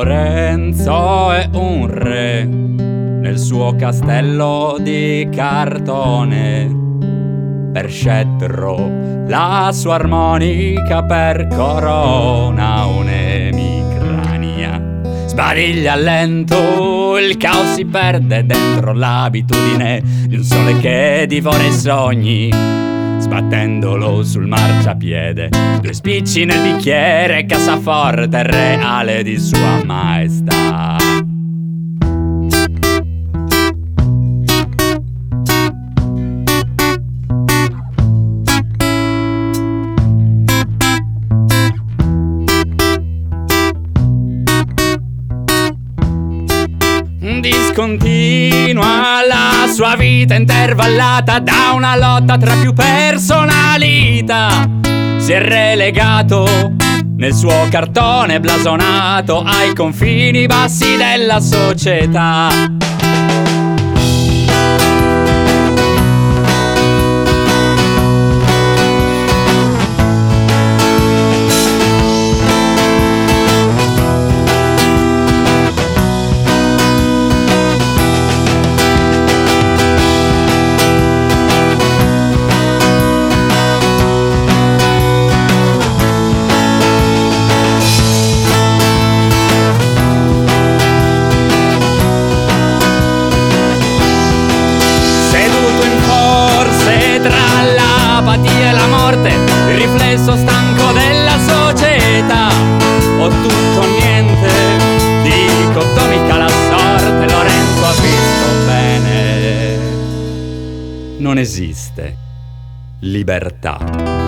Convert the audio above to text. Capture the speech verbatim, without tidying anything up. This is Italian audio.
Lorenzo è un re nel suo castello di cartone. Per scettro la sua armonica, per corona un'emicrania. Sbariglia lento, il caos si perde dentro l'abitudine di un sole che divora i sogni, sbattendolo sul marciapiede. Due spicci nel bicchiere, cassaforte reale di sua maestà. Discontinua la sua vita intervallata da una lotta tra più personalità. Si è relegato nel suo cartone blasonato ai confini bassi della società. Il riflesso stanco della società. O tutto o niente, dicotomica la sorte. Lorenzo ha visto bene. Non esiste libertà.